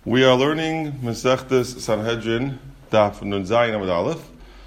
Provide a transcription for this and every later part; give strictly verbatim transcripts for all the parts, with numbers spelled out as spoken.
We are learning Masechtas Sanhedrin, Daf Nun Zayin Amud Aleph,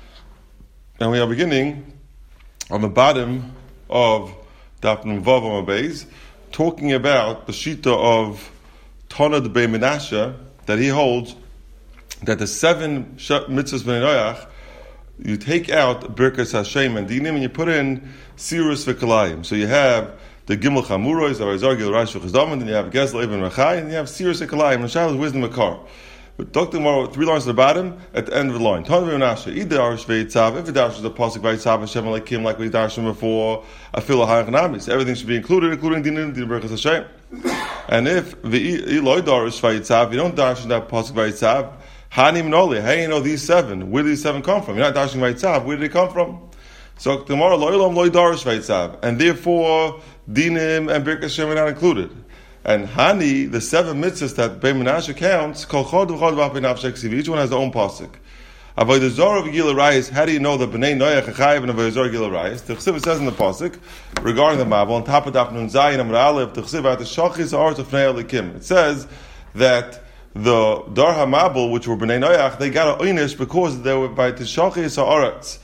and we are beginning on the bottom of Daf Nun Vav Amud Beis, talking about the shita of Tana de Bei Menashe, that he holds that the seven mitzvahs b'nei Noach, you take out Birkas Hashem and Dinim and you put in Sirus V'Kalayim. So you have the Gimel Chamurois, or Azar Gil Rash V'Chazdam, and then you have Gezel Ibn Rachai, and you have Sirus V'Kalayim, and Shabbos Wisdom Makar. But Doctor Moro, three lines at the bottom, at the end of the line. Tana Bei Menashe, Ida Arsh Ve'itzav, if it dashes the Pasuk Ve'itzav, Hashem Alekim, like we dashed him before, Afil HaHachanami. So everything should be included, including Dinim, Dinim Birkas Hashem. And if Ve'iloi Darish Ve'itzav, you don't dash in that Pasuk Ve'itzav, Hanim Noli, how do you know these seven? Where do these seven come from? You're not dashing Ve'itzav, where did they come from? So tomorrow, Lo'ilam Loi Darish Ve'itzav, and therefore Dinim and Birkas Hashem are not included. And Hani, the seven mitzvahs that Bei Menashe counts, Kol Chod V'Chod V'Apei Nafshek Sivi, each one has their own pasuk. Avodah Zarah V'Gila Rayis, how do you know that B'nai Noach Chachayev and Avodah Zarah V'Gila Rayis? The Chesiv says in the pasuk, regarding the Mabel, on top of Daf Nun Zayin Amud Aleph, the Chesiv at the Shachis Ha'aretz Ufnei Elikim. It says that the Dar HaMabel, which were B'nai Noach, they got an oynish because they were by the Shachis Ha'aretz.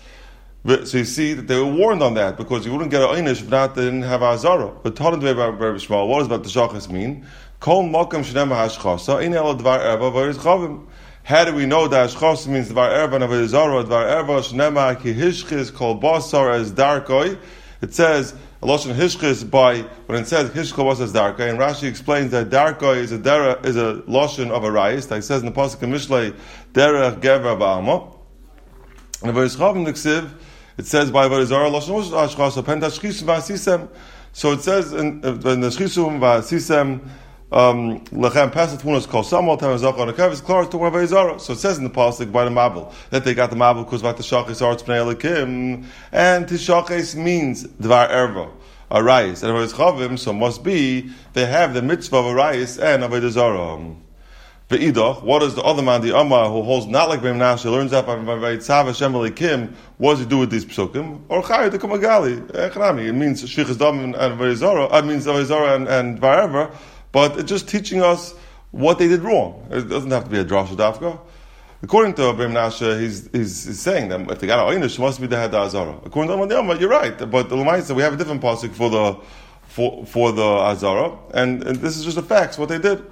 So you see that they were warned on that, because you wouldn't get an oynish if not they didn't have Azara. But Tanadvei Bar Bishmal, what does about the Shachis mean? Kol Makam Shnema Hashchasa, Ein Ela Dvar Erva V'Yiz Chavim. How do we know that Hashchasa means Dvar Erva and Avodah Zarah? Dvar Erva Shnema Ki Hishchis Kol Basar as Darkoi. It says a Lashon Hishchis by when it says Hishchis Kol Basar as Darkoi, and Rashi explains that Darkoi is a dera, is a Lashon of a Rayis. Like it says in the pasuk in Mishlei, Derech Gevra Ba'ama. And Avodah Chavim Niksiv, it says by Avodah Zarah Lashon Hashchasa Pen Tashchisum V'Asisem. So it says in, in the Shchisum V'Asisem. Um, Lechem Pesach Tmunas Kol Samal Tamazach on a Kavis Klar to Avodah Zarah. So it says in the pasuk by the Mabel that they got the Mabel because what the Shachis Arts Pnei Elikim, and Tishachis means Dvar Erva, a Rayis, and Avodah Chavim. So must be they have the mitzvah of a Rayis and Avodah Zarah. Ve'idach, what is the other man, the Amma, who holds not like Bei Menashe, learns that by Vayitzav Hashem Elikim? What does he do with these psukim? Or Chayy the Kumagali, Echnami. It means Shvichas Dam and Avodah Zarah. It means Avodah Zarah and, and Dvar Erva. But it's just teaching us what they did wrong. It doesn't have to be a drasha dafka. According to Bei Menashe, he's, he's, he's saying that if they got an oynish, it must be they had the azara. According to Amadiyama, you're right. But the Lamaisa, we have a different pasuk for the for for the azara, and, and this is just the facts what they did.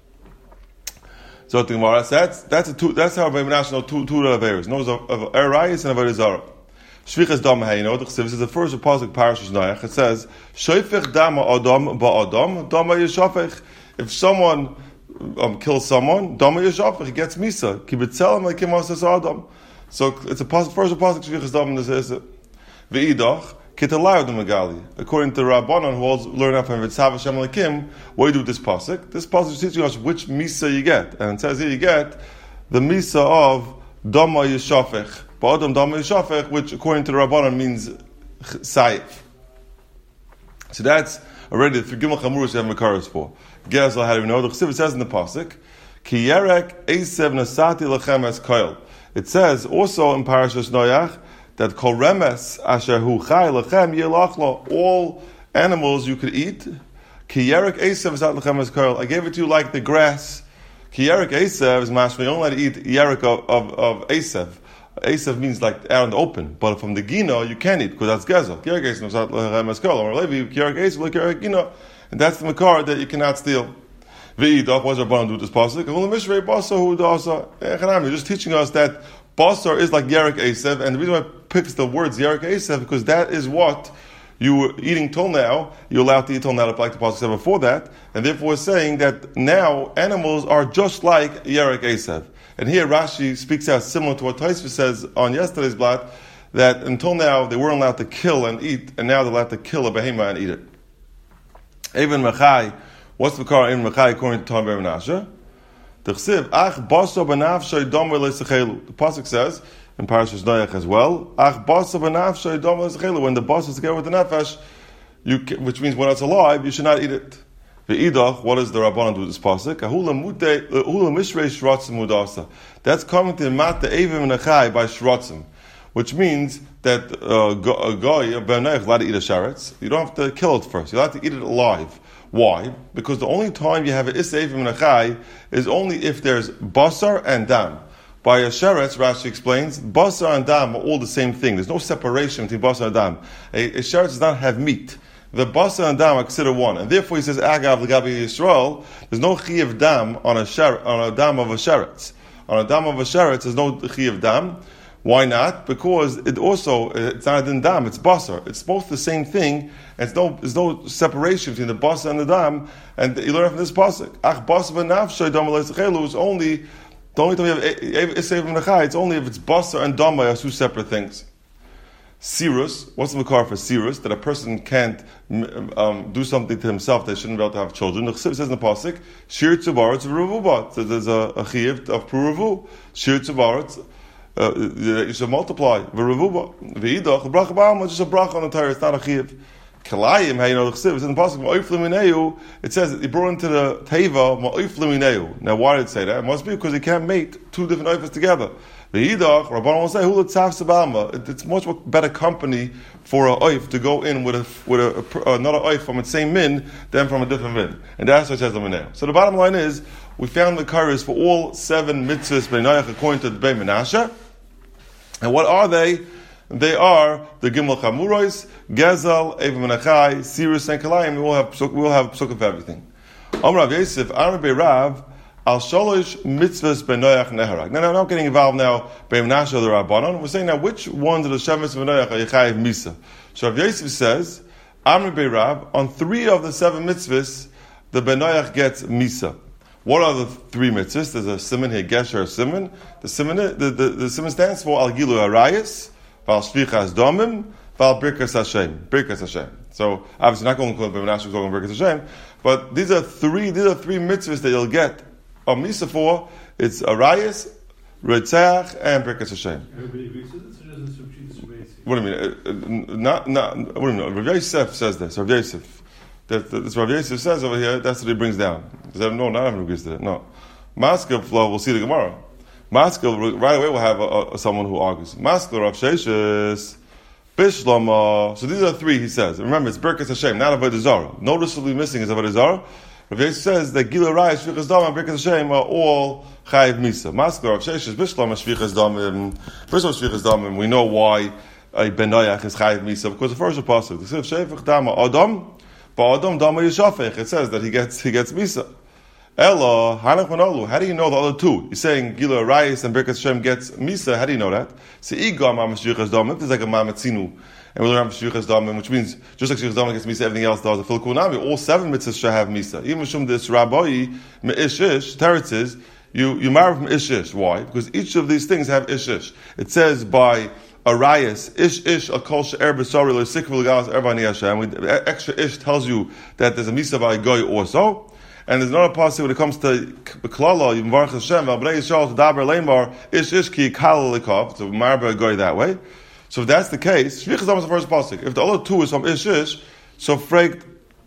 So the Gemara says that's a two, that's how Bei Menashe know two two averos. Knows of erayis and avodah zarah. Shvichas dam hayno. This is the first pasuk parashas Noach. It says shoyfech dam adam ba adam dam yishafech. If someone um, kills someone, dam yishafech, he gets misa. Kibetzelam like him as adam. So it's a pasuk, first pasuk shvichas dam. This is it. Ve'idach kitalayod megali. According to Rabbanon, who also learn out from Vitzav Hashem Lekim, what do you do with this pasuk? This pasuk is teaching us which misa you get, and it says here you get the misa of dam yishafech. Ba'adam dam yishafech, which according to the Rabbanan means saif. So that's already the Gimel Chamurus you have Makaras for. Gezel, how do we know? The Chesiv says in the pasuk, Ki yerek eisev nasati lechem es koil. It says also in Parashas Noach that kol remes asher hu chai lechem yelachlo. All animals you could eat. Ki yerek eisev nasati lechem es koil. I gave it to you like the grass. Ki yerek eisev is mashma. You don't let it eat yerek of of, of eisev. Esav means like out in the open, but from the Gino you can't eat because that's Gezel. And that's the Makar that you cannot steal. V'idach, what does Rabbanan do with this pasuk? You're just teaching us that Basar is like Yerek Esav, and the reason why it picks the words Yerek Esav because that is what you were eating till now. You're allowed to eat till now, like the pasuk said before that, and therefore it's saying that now animals are just like Yerek Esav. And here Rashi speaks out similar to what Tosfos says on yesterday's blot, that until now they weren't allowed to kill and eat, and now they're allowed to kill a behemah and eat it. Even Mechai, what's the car in Mechai according to Tana Bei Menashe? The Chesiv, Ach baso b'nafshay dom v'leisachelu. The pasuk says in Parashas Noach as well, Ach baso b'nafshay dom v'leisachelu. When the bas is together with the nefesh, you, which means when it's alive, you should not eat it. Ve'idach, what does the Rabbanan do with this pasuk? That's coming to Mat Evim Nechai by Shrotzim, which means that uh, a guy, a ben is allowed to eat a sheretz. You don't have to kill it first. You're allowed to eat it alive. Why? Because the only time you have an Isseivim and a Chai is only if there's Basar and Dam. By a Sheretz, Rashi explains, Basar and Dam are all the same thing. There's no separation between Basar and Dam. A, a Sheretz does not have meat. The Basar and Dam are considered one. And therefore he says, Agav L'Gabi Yisrael, there's no Chiyav Dam on a, sher- on a Dam of a Sheretz. On a Dam of a Sheretz, there's no Chiyav Dam. Why not? Because it also, it's not a Dam, it's Basar. It's both the same thing. It's no, there's no separation between the Basar and the Dam. And you learn from this pasuk. Ach Basar v'nafshay dam l'yitzchelu is only, the only time you have Esev Menachai, it's only if it's Basar and Dam are two separate things. Sirus, what's the makar for Sirus? That a person can't um, do something to himself that shouldn't be able to have children. The Chsiv says in the pasuk, Shir Tzuvaretz V'Ruvubat. So there's a, a chiv of Puruvu. Shir Tzuvaretz, uh, you should multiply. V'Ruvubat. V'Idach, the bracha ba'alma, just a bracha on the Torah, it's not a chiv. Kalayim, how you know the Chsiv, it's in the pasuk, Ma'oif L'mineu, it says, he brought into the Teva, Ma'oif L'mineu. Now why did it say that? It must be because he can't make two different oifas together. V'hidach, Rabbanan will say, "Hu l'tzaf sabama." It's much better company for a oif to go in with a with a, a, another oif from the same min than from a different min, and that's what says the mineh. So the bottom line is, we found the kares for all seven mitzvahs b'nayach according to the Beit Menashe, and what are they? They are the Gimel Chamuros, Gezel, Eivim Menachai, Sirus, and Kalayim. We will have we will have psuk of everything. Amar Rav Yosef, Amar Beirav. Al sholosh mitzvahs b'noyach neharag. Now, I'm not getting involved now. B'em nasha the rabbanon. We're saying now which ones of the shemis b'noyach are yichayev misa. So Rav Yosef says, Amri Beirav, on three of the seven mitzvahs, the b'noyach gets misa. What are the three mitzvahs? There's a simon here, gesher simon. The simon, the, the, the simon stands for al gilu harayis, val shvichas domim, val birkas Hashem. Birkas Hashem. So obviously not going to include b'em nasha, going to birkas Hashem. But these are three. These are three mitzvahs that you'll get. On Misa for, it's Arayis, Ritzach, and Birkas Hashem. Everybody agrees with this, or does this repeat this? What do you mean? Uh, not, not, what do you mean? Rav Yosef says this. Rav Yosef. That, that, this Rav Yosef says over here, that's what he brings down. He said, no, not everyone agrees to that. No. Maskell, we'll see the Gemara. Maskell, right away we'll have a, a, someone who argues. Maskell, Rav Sheshes, Bishlama. So these are three, he says. Remember, it's Birkas Hashem, not Avodah Zarah. Noticeably missing is Avodah Zarah. Rav Yosef says that Gila Rai, Shvichas Dam, and Birkas Hashem are all Chayiv Misa. Maskar Rav Sheshes, Bishlam, Shvichas Dam, Bishlam Shvichas Dam, we know why a Benayach is Chayiv Misa, because the first apostle, the Siv Shevich Dam, Adam, but Adam Dam Yishafech, it says that he gets he gets Misa. Ella, Hanach Manalu, how do you know the other two? You're saying Gila Rai and Birkas Hashem gets Misa, how do you know that? See, Igam, Shvichas Dam, if there's like a Mamatzinu, and we learn from Shvichas Damim, which means just like Shvichas Damim gets Misa, everything else does. A Filkunami, all seven mitzvahs should have Misa. Even from this Rabbi Me'ishish, Teretz is, you, you marry from Ishish. Why? Because each of these things have Ishish. It says by Arias, Ish Ish, a kol she'er b'sari, l'sikv l'galas ervani Hashem. Extra Ish tells you that there's a Misa by a Goy also. And there's another passage when it comes to Klala, Yimvarach Hashem, V'abnei Yisrael, T'daber Leimar, Ish Ish ki kal l'kav. So marry by a Goy that way. So if that's the case, Shvichas Dam is the first pasuk. If the other two is from Ish Ish, so fragt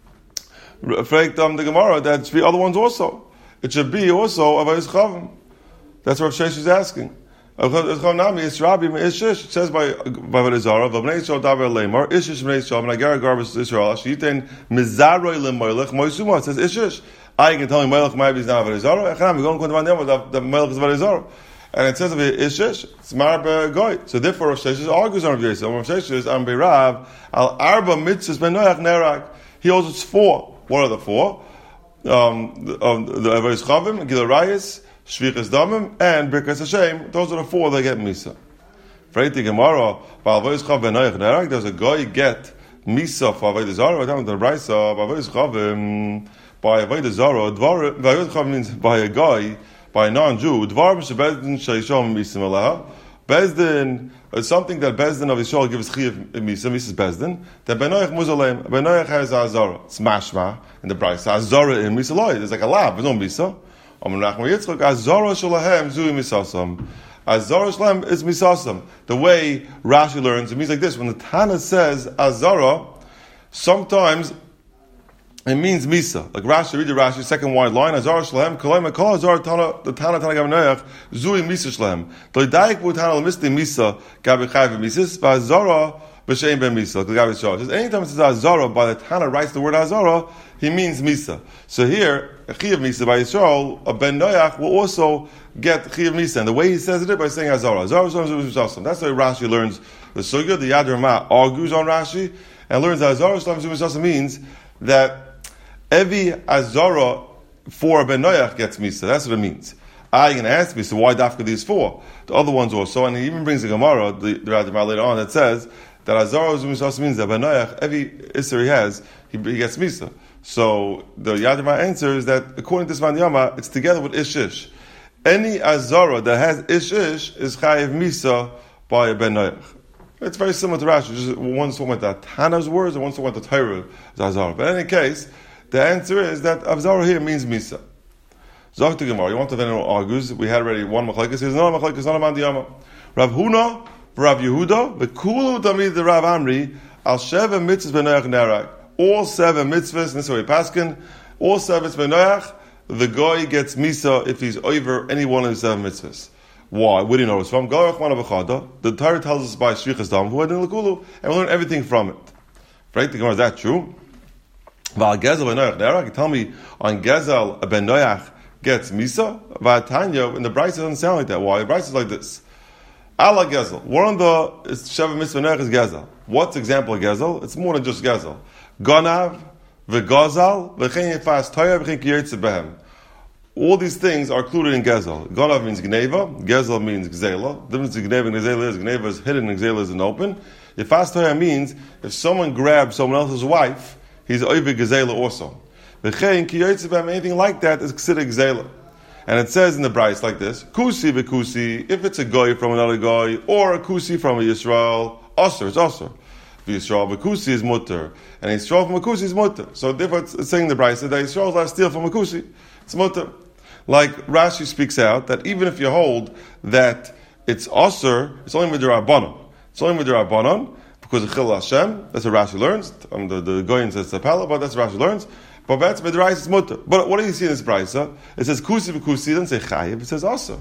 fragt um, the Gemara that the other ones also. It should be also Avayis Chavim. That's what Rav Sheshes is asking. It's Rabbi Ish Ish. It says by by Vodazara, V'abnei Yisrael davar leimar Ish Ish b'nei Yisrael v'nagara garbus Yisrael Shiten mizaroi lemoilech moisuma. It says Ish Ish. I can tell you Moilech maybe is not Vodazara. Echanam we go and the Moilech is Vodazara. And it says of it, Ish Ish, it's Marab Goy. So therefore, Rav Sheshes argues on Rav Yosef. Rav Sheshes, Am Beirav, Al Arba Mitzvahs Ben Noach Nerag. He holds it's four. What are the four? Um, the Avos Chavim, Gil Rayis, Shvichas Damim, and Birkas Hashem. Those are the four that get Misa. Freiti Gemara, Val Avos Chav Ben Noach Nerag, there's a Goy get Misa for Avodah Zarah, down to the Raisa, Avos Chavim, by Avodah Zarah, Dvar, Avos Chavim means by a guy, by a non-Jew, Dvar Bezdin Shayishom Misim Alaha. Bezdin is something that Bezdin of Yisrael gives Chiyav Misim, Mises Bezdin. That Benoach Muzalem, Benoach has Azara. It's Mashma in the price. Azara in Misaloi. There's like a lab, there's no Misa. Om Nachman Yitzchak, Azara Shalahem Zui Misasam. Azara Shalem is Misasam. The way Rashi learns, it means like this. When the Tana says Azara, sometimes it means Misa. Like Rashi, read the Rashi, second wide line, Azar Shlahem, Kalaim Akal Azar Tana, the Tana Tana Gavanoyach, Zui Misa Shlahem. Doidaik Butana Lamisti Misa, Gabi Chayv Misis, Vazara, B'Shein Ben Misa, Gabi Shah. Anytime it says Azara, by the Tana writes the word Azara, he means Misa. So here, Chiyav Misa by Yisrael, a Ben Noach will also get Chiyav Misa. And the way he says it by saying Azara. Azara is awesome. That's the way Rashi learns the Sugya. The Yad Ramah argues on Rashi and learns that Azara Islam means that every Azara for a Ben Noach gets Misa. That's what it means. I can ask me, so why dafka these four? The other ones also, and he even brings a Gemara, the, the Gemara later on, that says that Azara Islam means that Ben Noach, every Isser he has, he, he gets Misa. So the Yad Ramah answer is that according to Svan Yama, it's together with Ishish. Any Azara that has Ishish is Chayiv Misa by a Ben Noach. It's very similar to Rashi. Just one's talking about the Tana's words and one's talking about the Torah Azara. But in any case, the answer is that Azara here means Misa. Zok to Gemara. You want to know anyone argues? We had already one machlekes. There's no machlekes. Not about the Yama. Rav Huna, Rav Yehuda, the Kulu Tamid the Rav Amri al Sheva Mitzvah Ben Noach Nerak. All seven mitzvahs, and this is what we paskin, all seven Ben Noach, the guy gets misa if he's over any one of the seven mitzvahs. Why? Where do you know it's from? The Torah tells us by Shvichas Dam, who had in Lakulu, and we learn everything from it. Right? The Gemara, is that true? Val Gezel Ben Noach Nerak, you tell me on Gezel Ben Noach gets misa? Vatanya, in the Bryce doesn't sound like that. Why? The Bryce is like this. Allah Gezel. One of the Sheva Mitzvah Noach is Gezel. What's example of Gezel? It's more than just Gezel. Ganav, v'gazal, v'chein yefas toya, v'chein kiyotze behem. All these things are included in Gezel. Ganav means Gneva, Gezel means Gzela. The difference between Gneva and Gzela is Gneva is hidden and Gzela is an open. Yefas toya means if someone grabs someone else's wife, he's oive Gzela also. V'chein kiyotze behem, anything like that is considered Gzela. And it says in the Bryce like this, Kusi v'kusi, if it's a goy from another goy, or a kusi from a Yisrael, Osir, it's Osir. Yisrael v'kusi is mutter, and Yisrael from a kusi is mutter. So therefore, it's saying the Bryce that Yisrael is allowed to steal from a kusi. It's mutter. Like Rashi speaks out that even if you hold that it's osir, it's only midrabanan. It's only midrabanan because of chil Hashem. That's what Rashi learns. Um, the the Goyin says it's a but that's what Rashi learns. But that's midrash is mutter. But what do you see in this Bryce? Huh? It says kusi v'kusi. It doesn't say chayiv. It says osir.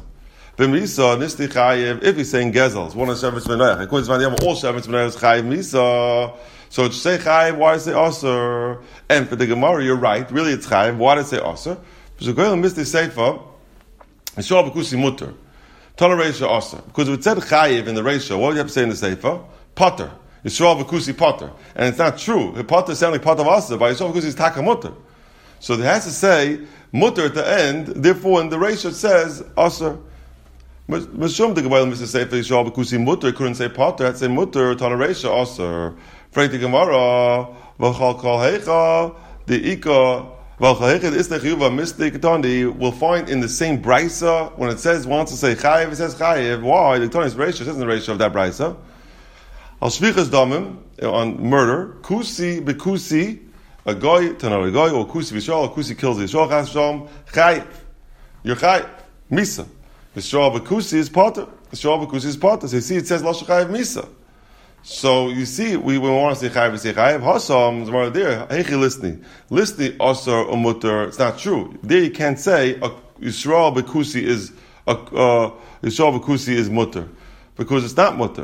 If he's saying Gezel, it's one of the Shevetz Ben Noach. According to Svan all Shevetz Ben Noach is Chayiv Misa. So to say Chayiv, why does it say Aser? And for the Gemara, you're right. Really, it's Chayiv. Why does it say Aser? Because the Goyim missed the Seifa. Yisrael b'kusi mutter. Tana Reisha Aser. Because if it said Chayiv in the Reisha, what do you have to say in the Seifa? Potter. Yisrael b'kusi Potter. And it's not true. Potter sounds like Potter of Aser, but Yisrael b'kusi is Taka mutter. So it has to say mutter at the end. Therefore, in the Reisha it says Aser. Mishum the Gemara Mister Sefer Yisrael b'kusi mutter couldn't say potter. I'd say mutter toleration also. Frank the Gemara v'chal kol heicha the ika v'chal heicha the isnei chiyuva mistik tandi. We'll find in the same brisa when it says wants to say chayiv, it says chayiv. Why the Tana's ratio says in the ratio of that brisa. Al shvichas damim on murder kusi b'kusi a guy to another guy or kusi b'Yisrael or kusi kills the Yisrael chas shalom chayiv. You're chayiv misa. Yisrael b'kusi is potter. Yisrael b'kusi is potter. So you see, it says Lo Chayiv Misa. So you see, we, we want to say Chayiv, we say Chayiv. Hasam is more there. Heichi listni. Listni Asar or Mutter. It's not true. There you can't say uh, Yisrael b'kusi is uh, uh, Yisrael b'kusi is Mutter. Because it's not Mutter.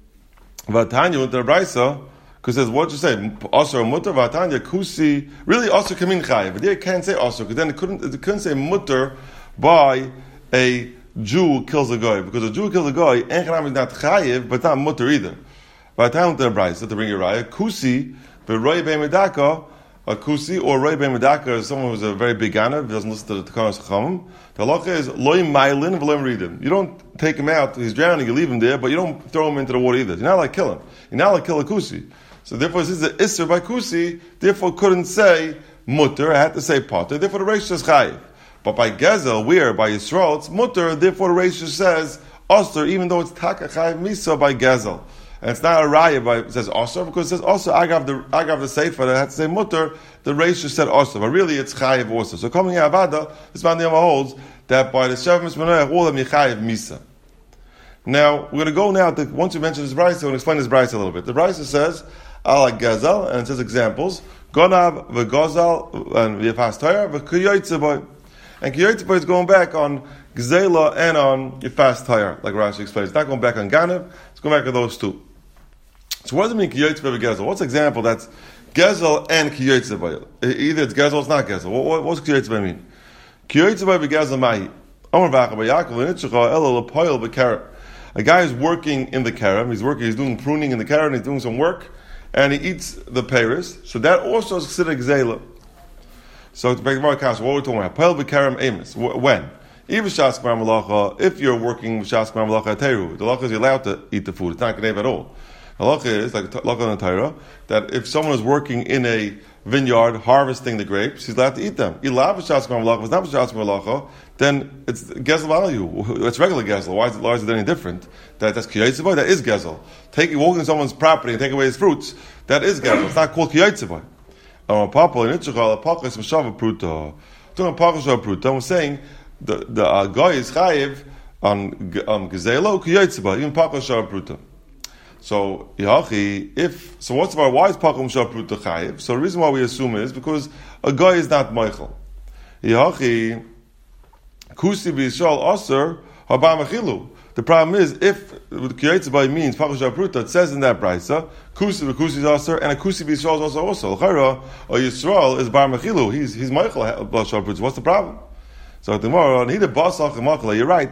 Vatanya Mutter Braisa, because it says, what you say? Asar or Mutter? Vatanya Kusi. Really, Asar can mean Chayiv. But there you can't say Asar, because then it couldn't, it couldn't say Mutter by a Jew kills a guy, because a Jew kills a guy, Enchanam is not chayiv, but not mutter either. By the time the Bryce, to bring a raya, kusi, but roy be'medaka, a kusi or roy be'medaka is someone who's a very big ganav, doesn't listen to the Takanas Chachamim. The halacha is loy mailin v'loy reading. You don't take him out; he's drowning. You leave him there, but you don't throw him into the water either. You're not like kill him. You're not like kill a kusi. So therefore, this is an isser by kusi. Therefore, couldn't say mutter. I had to say potter. Therefore, the reish says chayiv. But by Gezel, where by Yisrael, it's mutter, therefore the Reisha says Osir, even though it's Taka Chayiv Misa by Gezel. And it's not a Raya by, it says Osir, because it says Osir, I got the, I got the Sefer, that had to say mutter, the Reisha said Osir, but really it's Chayiv also. So coming out of Avada, this man holds that by the Shev Mishmanoach, all of them Chayiv Misa. Now, we're going to go now, to, once we mention this Brisa, we're going to explain this Brisa a little bit. The Brisa says, Ala Gezel, and it says examples, Gonav, V'gozal, and V'yafas Torah, V'kuyoytze boy. And Kiyotzba is going back on Gzela and on Yefas Tayar, like Rashi explains. It's not going back on Ganev, it's going back on those two. So what does it mean Kiyotzba v'Gezel? What's an example that's Gezel and Kiyotze Bay. Either it's Gezel or it's not Gezel. What, what, what's Kiyotze Bay mean? Kiyotze Bay beGezel Mahi. Amar Vacha B'Yakov L'Nitzucha Elo L'Poyel B'Kerem. A guy is working in the Kerem. He's working. He's doing pruning in the Kerem. He's doing some work, and he eats the Paris. So that also is considered Gzela. So to break the Gemara Kasha, what are we talking about? Poyel B'Kerem Amos. When? If you're working with Shas K'mar Malacha Teru, the halacha is you're allowed to eat the food. It's not Gnev at all. The halacha is, like the halacha in the Torah, that if someone is working in a vineyard harvesting the grapes, he's allowed to eat them. Ilav Shas K'mar Malacha, if it's not Shas K'mar Malacha, then it's Gezel value. It's regular Gezel. Why is it, why is it any different? That, that's Kiyotzevah, that is Gezel. Taking, walking in someone's property and taking away his fruits, that is Gezel. It's not called Kiyotzevah. Um, Papa, in Itchachal, Papa is Meshava Pruta. Talking about Papa Meshava Pruta, I'm saying, The the uh, guy is chayiv on um, gezelo kiyotzeba even pakol shar pruta. So yachi if so what's about why is pakol shar pruta chayiv? So the reason why we assume is because a guy is not Michael. Yachi kusi b'Yisrael aser haba mechilu. The problem is if kiyotzeba means pakol shar pruta, it says in that braysa kusi b'kusi is aser and a kusi b'Yisrael is also also. L'chayra a Yisrael is bar mechilu. He's he's Michael shar pruta. What's the problem? So tomorrow, you're right.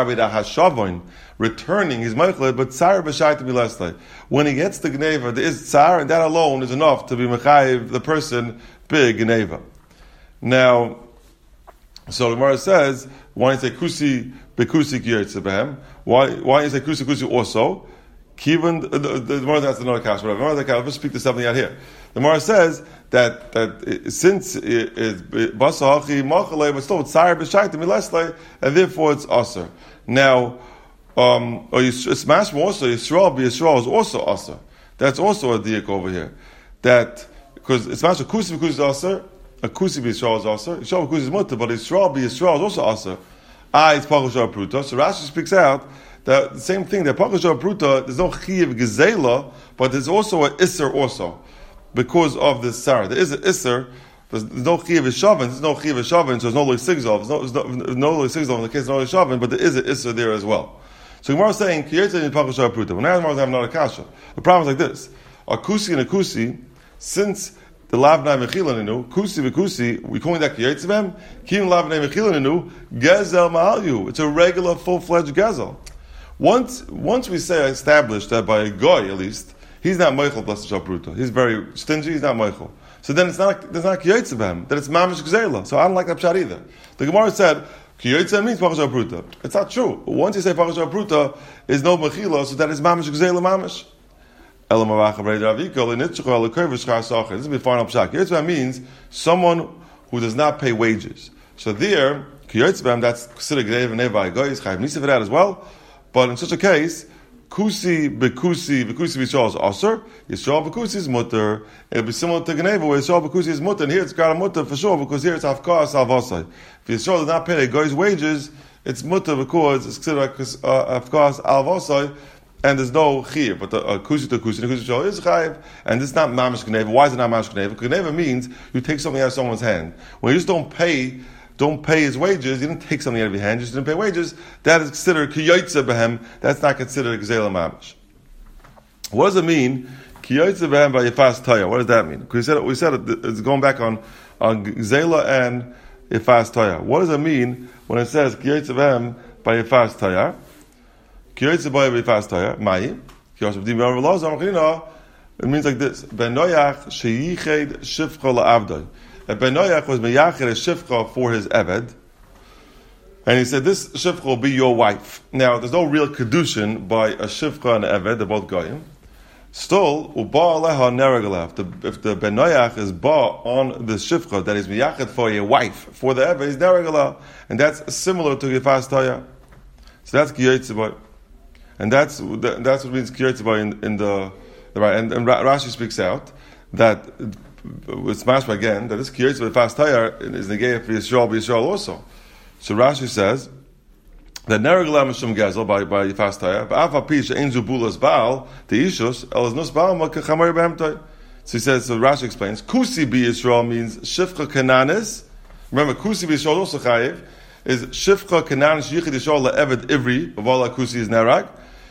Returning his meichel, but tsar b'shai to be less like. When he gets the gneva, there is tsar, and that alone is enough to be mechayiv the person big gneva. Now, so the Gemara says, why you say kusi bekusi kiyotze behem? Why why you say kusi kusi also? Kivan the the Gemara that's another kash. Whatever. Gemara that let's speak to something out here. The Gemara says that that since it's basahachi machalei, but still it's tsar b'shaitim mileslei, and therefore it's aser. Now, um, it's mashma also Yisrael b'Yisrael is also aser. That's also a diak over here. That because it's mashma kusi b'kusi is aser, a kusi b'Yisrael is aser. Yisrael b'kusi is mutter, but Yisrael b'Yisrael is also aser. Ah, it's pakol shar pruta. So Rashi speaks out that the same thing. That pakol shar pruta, there's no chiyav gezela, but there's also an isser also. Because of this Sarah. There is an Isser, there's no Chiyav Shavin, there's no Chiyav Shavin, so there's no Loy Sigzov, there's no, no Loy Sigzov in the case of no Loy Shavin, but there is an Isser there as well. So Gemara is saying, Kiyotze in Pakol Shar Pruta. When I Gemara is having another kasha. The problem is like this. A Kusi and a Kusi, since the Lavnai Mechilaninu, Kusi v'Kusi, we calling that Kiyotze Bem, Kim Lavnai Mechilaninu, Gezel Ma'alyu. It's a regular full-fledged Gezel. Once, once we say, established that by a Goy at least, he's not Meichel blessed Shal Pruta. He's very stingy, he's not Meichel. So then it's not there's not Kiyotze B'hem, then it's Mamish Gzela. So I don't like that pshat either. The Gemara said, Kiyotze means Pakol Shal Pruta. It's not true. Once you say Pakol Shal Pruta is no Mechila, so that is Mamish Gzela Mamish. This is the final pshat. Kiyotze B'hem means someone who does not pay wages. So there, Kiyotze B'hem, that's considered Gnev and Nevai Goyis, Chayiv Nisa for that as well. But in such a case, Kusi bekusi bekusi Yisrael is aser. Yisrael bekusi is mutter. It'll be similar to Geneva where Yisrael bekusi is mutter, and here it's got a mutter for sure because here it's hafkas alvasai. If Yisrael does not pay the guy's wages, it's mutter because it's considered like uh, hafkas alvasai, and there's no chiyuv. But the uh, kusi to kusi, the kusi Yisrael is chayiv, and this is not mamish Geneva. Why is it not mamish Geneva? Geneva means you take something out of someone's hand. When you just don't pay. Don't pay his wages. You didn't take something out of your hand. You just didn't pay wages. That is considered kiyotze behem. That's not considered gzela mamish. What does it mean? Kiyotze behem by yifas toya. What does that mean? Because we said we said it, it's going back on on gzela and yifas toya. What does it mean when it says kiyotze behem by yifas toya? Kiyotze by yifas toya. Mai. It means like this. Ben noyach sheyiched shifcha la'avdoi. That Ben Noach was meyached a shifcha for his eved, and he said, "This shifcha will be your wife." Now, there's no real kedushin by a shifcha and an eved; they're both goyim. Still, uba aleha neragalev. If the Ben Noach is ba on the shifcha that is meyached for a wife for the eved, is neragalev, and that's similar to yifas toya. So that's kiyotze boy, and that's that's what means kiyotze boy in, in the, the right. And, and Rashi speaks out that. It's mashma again that this kiyotze with fast tire is negay for Yisrael, Yisrael also. So Rashi says that neraglam mishum gezel by by fast tire, but afa pisha ein zubulas baal the ishus elas nus baal makachamar behemtoy. So he says. So Rashi explains kusi bi Yisrael means shifcha kananis. Remember kusi bi Yisrael also chayiv is shifcha kananis yichid Yisrael le'eved ivri of all kusi is nerag.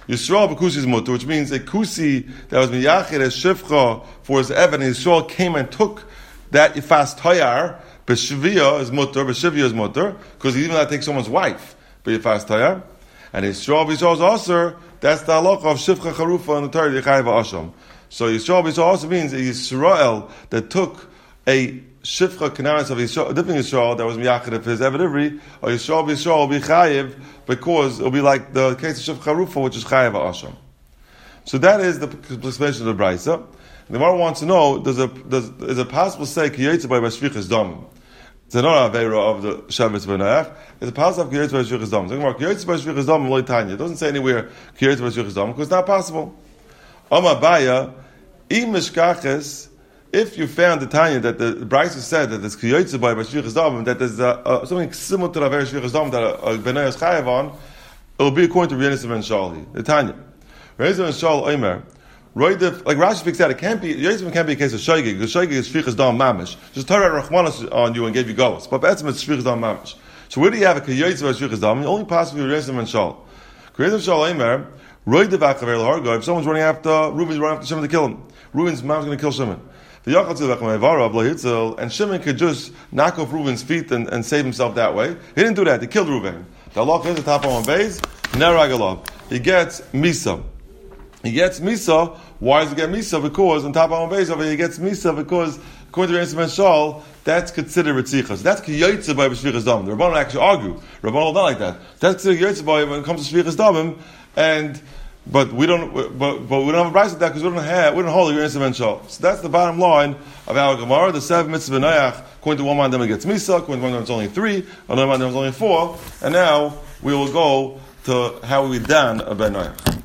Yisrael b'kusi is mutter, which means a kusi that was miyachid as shivcha for his evan, and Yisrael came and took that fast tayar, b'shiviyah is mutter, b'shiviyah is mutter, because he even had to take someone's wife, but fast tayar. And Yisrael b'Yisrael is also, that's the halacha of shivcha charufa in the Torah, Yechayv Asham. So Yisrael b'Yisrael also means a Yisrael that took a shivcha kanaris of Yisrael, a different Yisrael that was miyachid of his evan ivri, or Yisrael b'Yisrael will be chayiv, because it'll be like the case of shivcha charufa, which is Chayav Asham. So that is the explanation of the Brisa. The Gemara wants to know: Does a does is it possible to say kiyotze by b'shvichas dam? It's not a avera of the Shabbos b'nayach. Is it possible kiyotze by b'shvichas dam? The Gemara kiyotze by b'shvichas dam loy tanya. It doesn't say anywhere kiyotze by b'shvichas dam because it's not possible. Amar Baya, im mishkaches. If you found the tanya that the Brisa said that there's kiyotze by b'shvichas dam, that there's uh, uh, something similar to the avera shvichas dam that a, a b'nayach is chayav on, it will be according to Yenisim and Shali. The tanya, Yenisim and Shal Omer. Right, like Rashi speaks out, it can't be, Yosef can't be a case of Shaygig, because Shaygig is Shvichas Dam Mamish. Just Torah Rachmanis on you and gave you Golos. But Be'etzim it's Shvichas Dam Mamish. So where do you have a Kiyotze Shvichas Dam? Only possibly Yosef and Shal. Yosef Shal Eimer, Roy Devach Aver Hargo, if someone's running after, Reuben's running after Shimon to kill him. Reuben's mom's going to kill Shimon. The Yachal Tzilach Me'evara, Blahitzel, and Shimon could just knock off Reuben's feet and, and save himself that way. He didn't do that, he killed Reuben. The Allah is the top of one base, Neragalov. He gets Misa. He gets Misa. Why does he get Misa? Because on top of our base over he gets Misa because according to Yosef and Shal, that's considered Ritzicha. So that's Kiyotze by Shvichas Damim. The Rabbanon actually argue. Rabbanon not like that. That's considered Kiyotze by when it comes to Shvichas Damim, and but we don't but, but we don't have a price of that because we don't have we don't hold Yosef and Shal. So that's the bottom line of our Gemara. The seven mitzvah Nayach, according to one man it gets Misa, according to one man it's only three, another man it's only four, and now we will go to how we dan a Ben Nayach.